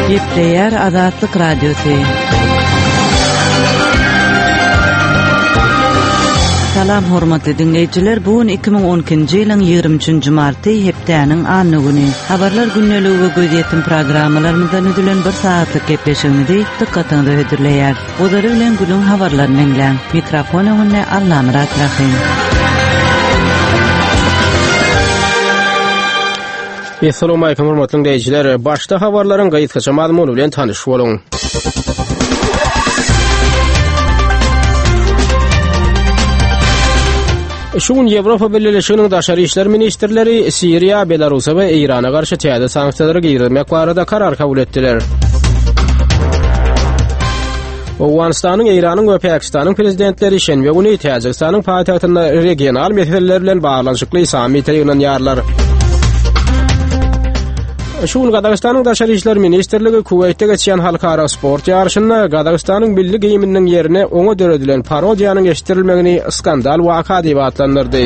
Gepleyer Azatlyk Radiosu. Salam hormatly dinleyijiler, bugün 2012-nji ýylyň 23-nji marty hepdäniň anny güni. Habarlar günneligi göz ýetim programmalarymyzdan ödülen 1 saatlyk gepleşigini dikkatiňizde hödürleýär. Ozary bilen gülüň habarlaryny dinleň. Mikrofon öňünde Allamrat Rahim. Assalamu alaykum hormatly dinleyijiler. Başda habarlaryň gaýtgaça mazmuny bilen tanyş boluň. Şuň Ýewropa Birleşiginiň daşary işler ministrleri Siriýa, Belarusa we Irana garşy täze sanksiýalary gyrmak barada karar kabul etdiler. Awganistanyň, Iranyň we Pakistanyň prezidentleri şenbe güni Täjikistanyň paýtagtynda regional meseleler bilen baglanyşykly sammitler ýygnanýarlar. Şuň Gadagystanyň daşary işler ministrligi Kuweytde geçýän halkara sport ýarşyna Gadagystanyň milli geyiminiň ýerine oňa döredilen parodiýanyň eşitirilmegini skandal waka diýip atlandyrdy.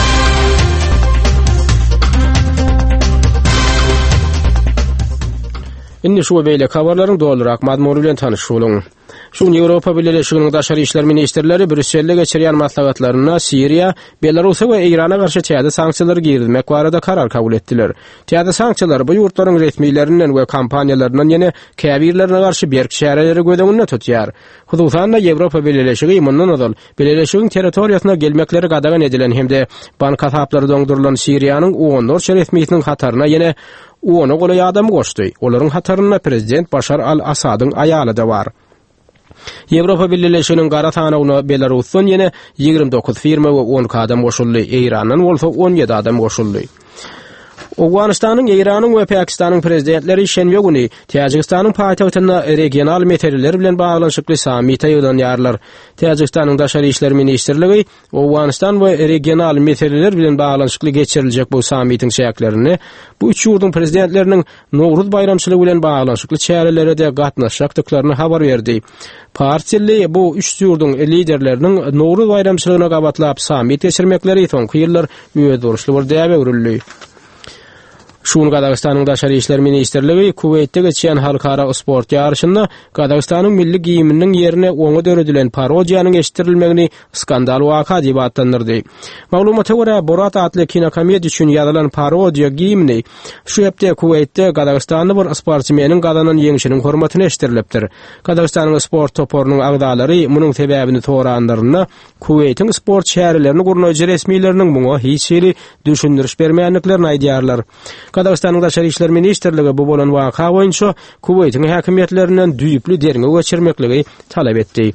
Indi şu beýle habarlaryň doldurak mazmuny bilen tanyş boluň. Şuň Ýewropa Birleşiginiň daşary işler ministrleri Brüsselde geçirýän maslahatlaryna Siriýa, Belarus we Irana garşy täze sanksiýalary gyrmak barada karar kabul etdiler. Täze sanksiýalar bu ýurtlaryň resmiýetlerinden we kampaniýalaryndan ýene käbirlerine garşy berk şäherleri gödeginde tutýar. Hususan da Ýewropa Birleşigi mundan azal Birleşigiň territoriýasyna gelmekleri gadagan edilen hemde bank hasaplary doňdurulan Siriýanyň 14 resmiýetiniň hataryna ýene onu goly adam goşdy. Olaryň hataryna prezident Başar al-Asadyň aýaly da bar. Ýewropa Birleşiginiň gara tanawyna Belarusdan ýene 29 firma we 10 adam goşuldy. Irandan bolsa 17 adam goşuldy. Awganistanyň, Iranyň we Pakistanyň prezidentleri şenbe güni Täjikistanyň paýtagtynda regional meseleler bilen baglanyşykly sammitde ýygnanýarlar. Täjikistanyň daşary işler ministrligi Awganistan we regional meseleler bilen baglanyşykly geçiriljek bu sammitin şäherlerini bu üç ýurdun prezidentleriniň Nowruz bayramçylygy bilen baglanyşykly çäherelere de gatnaşjakdyklaryny habar berdi. Partiyeli bu üç ýurdun liderleriniň Nowruz bayramçylygyna gabatlap sammit geçirmekleri soňky ýyllar müýeduruşly bir däwe uruly. Şuň Gadagystanyň daşary işler ministrligi Kuweytde geçýän halkara sport ýarşynda Gadagystanyň milli giyiminiň ýerine oňa döredilen parodiýanyň eşitirilmegini skandal waka diýip atlandyrdy. Maglumata görä Borat adly kinokomediýa üçin ýazylan parodiýa giyimini şu hepde Kuweytde Gadagystanyň bir sportmeniň gadanan ýeňişiniň hormatyna eşitirilipdir. Gadagystanyň sport toporunyň agdalary munyň sebäbini soranlaryna Kuweytiň sport şäherlerini gurnaýjy resmiýetleriniň muňa hiç biri düşündiriş bermeýänliklerini aýdýarlar. Gadagystanyň daşary işler ministrligi bu bolan waka boýunça Kuweytiň häkimetlerinden düýüpli derňe geçirmekligi talap etdi.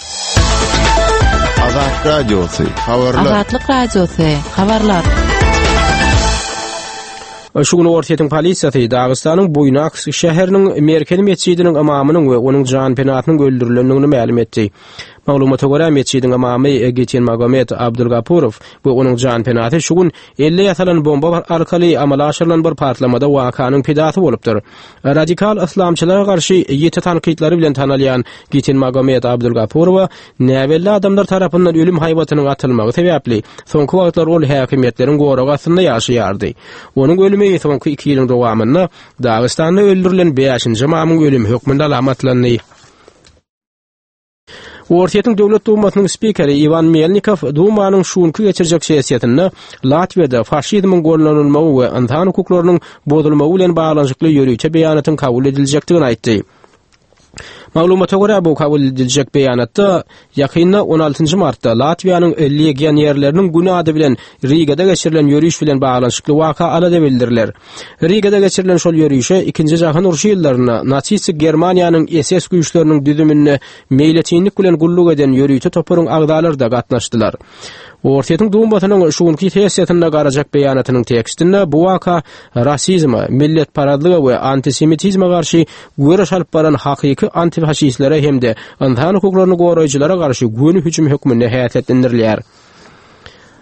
Azatlyk Radiosu, habarlar. Azatlyk Radiosu, habarlar. Şuň Ortiýetiň polisiýasy Dagystanyň Boýnak şäheriniň merkezi mescidiniň imamynyň we onuň jan penatynyň öldürilendigini ma'lum etdi. Maglumata görä mescidiň imamy Gitin Magomed Abdulgapurov we onuň jan penaty şuň 50 ýasalan bomba arkaly amala aşyrylan bir patlamada wakanyň pedasy bolupdyr. Radikal islamçylara garşy ýeti tanqidleri bilen tanalýan Gitin Magomed Abdulgapurov näwelli adamlar tarapyndan ölüm haýbatynyň atylmagy sebäpli soňky wagtlar ol häkimetleriň goragasynda ýaşaýardy. Onuň ölümi soňky 2 ýylyň dowamynda Dagystanda öldürilen 5-nji mamyň ölüm hökmünde alamatlandy. Ortiýetiň döwlet dumasynyň spikeri Ivan Melnikov dumanyň şuňky geçirjek sessiýatyny Latwiýada faşizmiň gollanylmagy we insan hukuklarynyň bozulmagy bilen baglanyşykly ýörüýçe beýanatyň kabul ediljekdigini aýtdy. Maglumata görä bu kabul ediljek beýanatda ýakynda 16 martda Latwiýanyň legionerleriniň güni ady bilen Rigada geçirilen ýörüýüş bilen baglanyşykly waka alada bildirler. Rigada geçirilen şol ýörüýüşe 2-nji jahan uruşy ýyllaryna natsistik Germaniýanyň SS güýçleriniň düzümine meýletinlik bilen gulluk eden ýörüýçe toparyň agdalary da gatnaşdylar. Ortiýetiň dumasynyň şuňky sessiýatynda garajak beýanatynyň tekstinde bu waka rasizma, millet paradlygy we antisemitizme garşy görüş alyp baran hakyky antifaşistlere hemde insan hukuklaryny goraýjylara garşy göni hüjüm hökmüne häýetlendirilýär.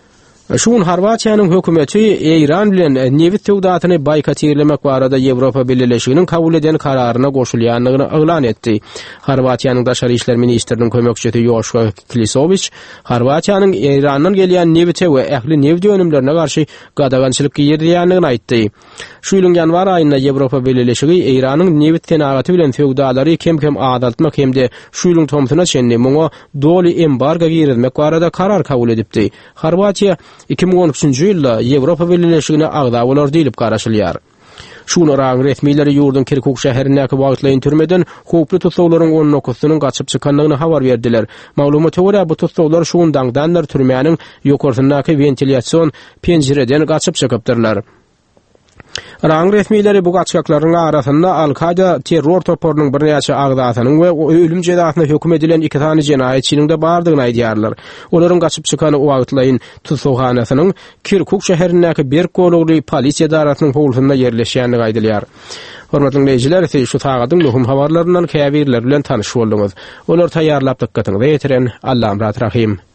Şuun Horwatiýanyň hökümeti İran bilen newit töwdatyny boykot etmek barada Ýewropa Birleşiginiň kabul eden kararyna goşulýanlygyny elan etdi. Horwatiýanyň daşary işler ministriniň kömekçisi Joshua Klisovic, Horwatiýanyň İrandan gelýän newite we ähli newit önümlerine garşy gadagançylyk ýerdiýänligini aýtdy. Şu ýylyň ýanwar aýynda Ýewropa Birleşigi İranyň newit tenagaty bilen töwdalary kem adaltmak hemde şu ýylyň tomsyna çenli muňa doly embargo girizmek barada karar kabul edipdi. Horwatiýa 2013-nji ýylda Ýewropa Birleşigine agda bolar diýilip garaşylýar. Şunu raň resmiýleri ýurdun Kirkuk şäherindäki wagtlaýyn türmeden hukukly tutuklaryň 19-synyň gaçyp çykanlygyny habar berdiler. Maglumata görä bu tutuklar şundan danlar türmäniň ýokartyndaky ventilyasiýon penjereden gaçyp çykypdyrlar. Raň resmiýleri bu gaçaklaryň arasynda Al-Qaida terror toporunyň bir näçe agdatynyň we ölüm jezasyna hökm edilen 2 tane jenaýetçiniň de bardygyny aýdýarlar. Olaryň gaçyp çykany wagtlaýyn tutukhanasynyň Kirkuk şäherindäki Berk golugly polisiýa daratynyň howlunda ýerleşýänligi aýdylýar. Hormatly dinleýijiler, şu tagadyň möhüm habarlaryndan käbirler bilen tanyş boldunuz. Olar taýýarlap dykkatyňyzy ýetiren Allahym rahim.